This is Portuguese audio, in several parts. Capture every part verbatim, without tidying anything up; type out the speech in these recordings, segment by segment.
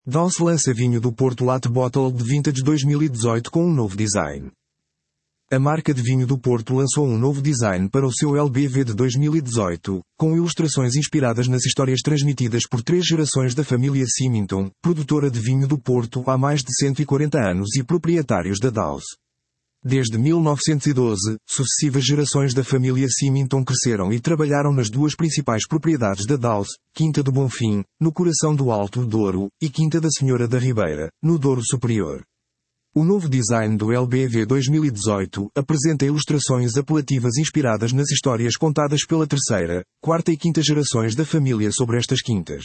Dow's lança vinho do Porto Late Bottled Vintage dois mil e dezoito com um novo design. A marca de vinho do Porto lançou um novo design para o seu L B V de dois mil e dezoito, com ilustrações inspiradas nas histórias transmitidas por três gerações da família Symington, produtora de vinho do Porto há mais de cento e quarenta anos e proprietários da Dow's. Desde mil novecentos e doze, sucessivas gerações da família Symington cresceram e trabalharam nas duas principais propriedades da Dow's, Quinta do Bonfim, no coração do Alto Douro, e Quinta da Senhora da Ribeira, no Douro Superior. O novo design do L B V dois mil e dezoito apresenta ilustrações apelativas inspiradas nas histórias contadas pela terceira, quarta e quinta gerações da família sobre estas quintas.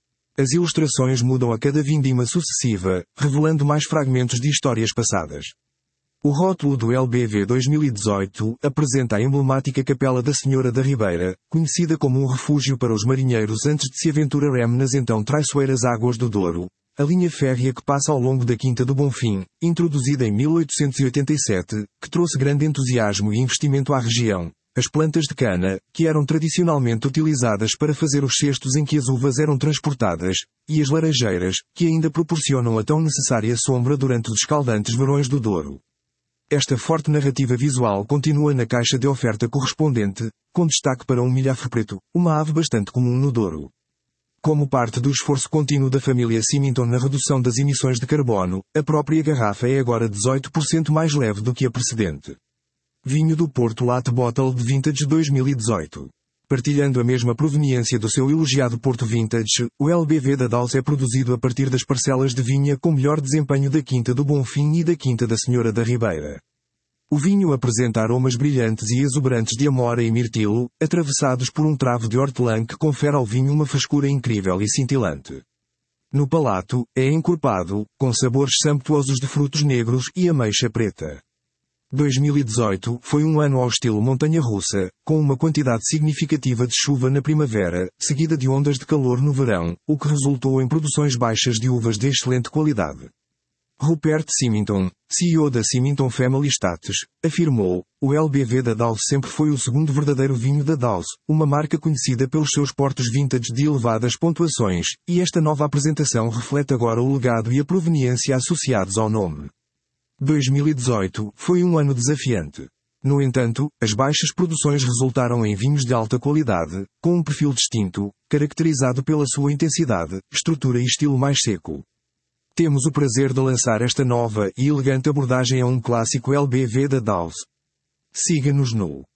As ilustrações mudam a cada vindima sucessiva, revelando mais fragmentos de histórias passadas. O rótulo do L B V dois mil e dezoito apresenta a emblemática Capela da Senhora da Ribeira, conhecida como um refúgio para os marinheiros antes de se aventurarem nas então traiçoeiras águas do Douro. A linha férrea que passa ao longo da Quinta do Bonfim, introduzida em mil oitocentos e oitenta e sete, que trouxe grande entusiasmo e investimento à região. As plantas de cana, que eram tradicionalmente utilizadas para fazer os cestos em que as uvas eram transportadas, e as laranjeiras, que ainda proporcionam a tão necessária sombra durante os escaldantes verões do Douro. Esta forte narrativa visual continua na caixa de oferta correspondente, com destaque para um milhafre preto, uma ave bastante comum no Douro. Como parte do esforço contínuo da família Symington na redução das emissões de carbono, a própria garrafa é agora dezoito por cento mais leve do que a precedente. Vinho do Porto Late Bottled Vintage dois mil e dezoito. Partilhando a mesma proveniência do seu elogiado Porto Vintage, o L B V da Dow's é produzido a partir das parcelas de vinha com melhor desempenho da Quinta do Bonfim e da Quinta da Senhora da Ribeira. O vinho apresenta aromas brilhantes e exuberantes de amora e mirtilo, atravessados por um travo de hortelã que confere ao vinho uma frescura incrível e cintilante. No palato, é encorpado, com sabores sumptuosos de frutos negros e ameixa preta. dois mil e dezoito foi um ano ao estilo montanha-russa, com uma quantidade significativa de chuva na primavera, seguida de ondas de calor no verão, o que resultou em produções baixas de uvas de excelente qualidade. Rupert Symington, C E O da Symington Family Estates, afirmou: "O L B V da Dow's sempre foi o segundo verdadeiro vinho da Dow's, uma marca conhecida pelos seus portos vintage de elevadas pontuações, e esta nova apresentação reflete agora o legado e a proveniência associados ao nome." dois mil e dezoito foi um ano desafiante. No entanto, as baixas produções resultaram em vinhos de alta qualidade, com um perfil distinto, caracterizado pela sua intensidade, estrutura e estilo mais seco. Temos o prazer de lançar esta nova e elegante abordagem a um clássico L B V da Dow's. Siga-nos no